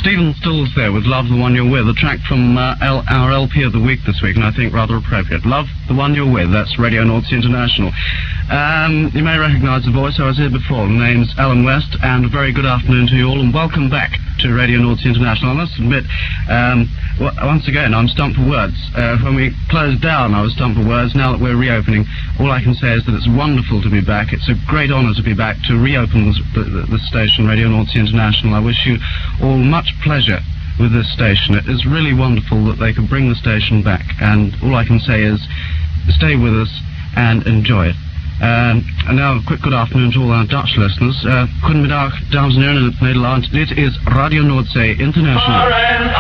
Stephen Stills there with Love the One You're With, a track from our LP of the week this week, and I think rather appropriate. Love the One You're With, that's Radio North Sea International. You may recognise the voice, I was here before. The name's Alan West, and a very good afternoon to you all, and welcome back to Radio North Sea International. I must admit, once again, I'm stumped for words. When we closed down, I was stumped for words. Now that we're reopening, all I can say is that it's wonderful to be back. It's a great honour to be back, to reopen the station, Radio North Sea International. I wish you all much pleasure with this station. It is really wonderful that they could bring the station back, and all I can say is stay with us and enjoy it. And now a quick good afternoon to all our Dutch listeners. Goedemiddag, dames en heren in het Nederland. Dit is Radio Noordzee International.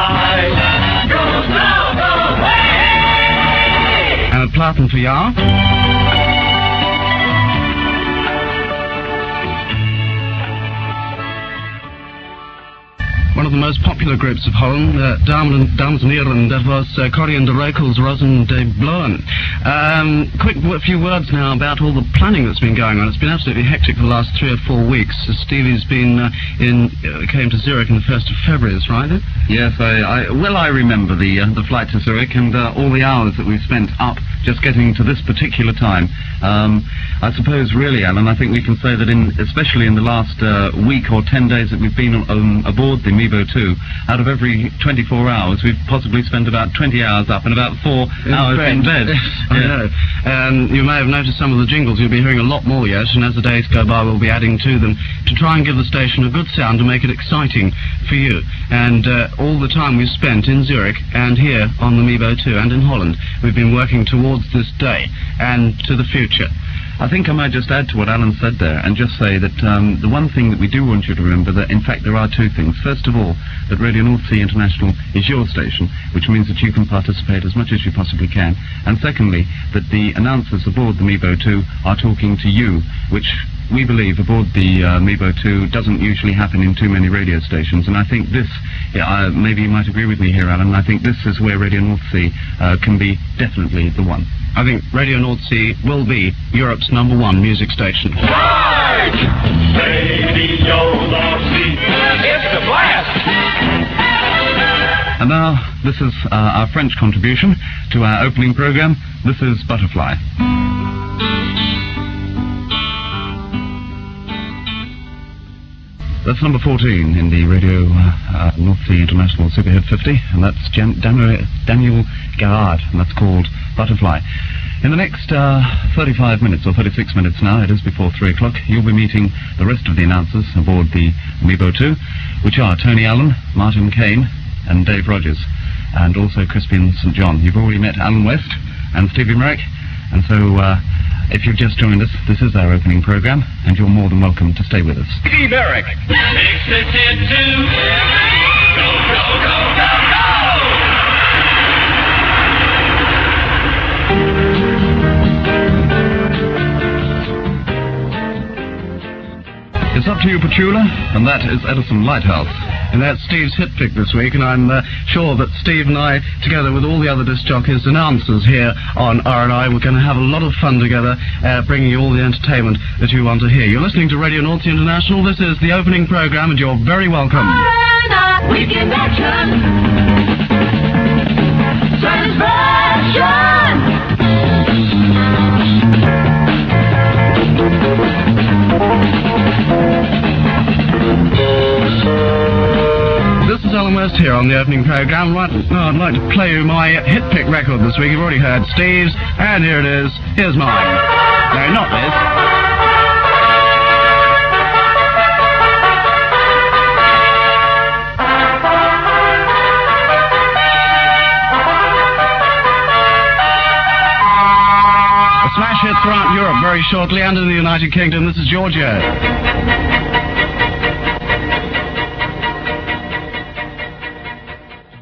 En het platen voor jou. One of the most popular groups of Holland, Dames en Heren, that was Corrie and the Rekels, Rosen de Bloen. Quick few words now about all the planning that's been going on. It's been absolutely hectic for the last 3 or 4 weeks. Stevie's been came to Zurich on the 1st of February, is right? Yes, I remember the flight to Zurich and all the hours that we've spent up just getting to this particular time. I suppose really, Alan, I think we can say that especially in the last week or 10 days that we've been aboard the Mebo 2, out of every 24 hours, we've possibly spent about 20 hours up and about 4 hours in bed. I know. You may have noticed some of the jingles. You'll be hearing a lot more yet, and as the days go by, we'll be adding to them to try and give the station a good sound to make it exciting for you. And all the time we've spent in Zurich and here on the Mebo 2 and in Holland, we've been working towards this day and to the future. I think I might just add to what Alan said there and just say that the one thing that we do want you to remember, that in fact there are 2 things. First of all, that Radio North Sea International is your station, which means that you can participate as much as you possibly can. And secondly, that the announcers aboard the Mebo 2 are talking to you, which we believe aboard the Mebo 2 doesn't usually happen in too many radio stations. And I think this, maybe you might agree with me here, Alan, I think this is where Radio North Sea can be definitely the one. I think Radio North Sea will be Europe's #1 music station. Right! Radio North Sea. It's the blast! And now, this is our French contribution to our opening program. This is Butterfly. That's number 14 in the Radio North Sea International Super Hit 50, and that's Daniel Garrard, and that's called Butterfly. In the next 35 minutes, or 36 minutes now, it is before 3 o'clock, you'll be meeting the rest of the announcers aboard the Mebo 2, which are Tony Allen, Martin Kane, and Dave Rogers, and also Crispian St. John. You've already met Alan West and Stevie Merrick, and so if you've just joined us, this is our opening program, and you're more than welcome to stay with us. Stevie Merrick. 662. Go, go, go, go, go! It's Up to You, Petula, and that is Edison Lighthouse. And that's Steve's hit pick this week, and I'm sure that Steve and I, together with all the other disc jockeys and announcers here on RNI, we're going to have a lot of fun together, bringing you all the entertainment that you want to hear. You're listening to Radio North Sea International. This is the opening program, and you're very welcome. RNI Weekend Action. Satisfaction. This is Alan West here on the opening program. Right now I'd like to play you my hit pick record this week. You've already heard Steve's, and here it is. Here's mine. No, not this. A smash hit throughout Europe very shortly, and in the United Kingdom. This is Georgia.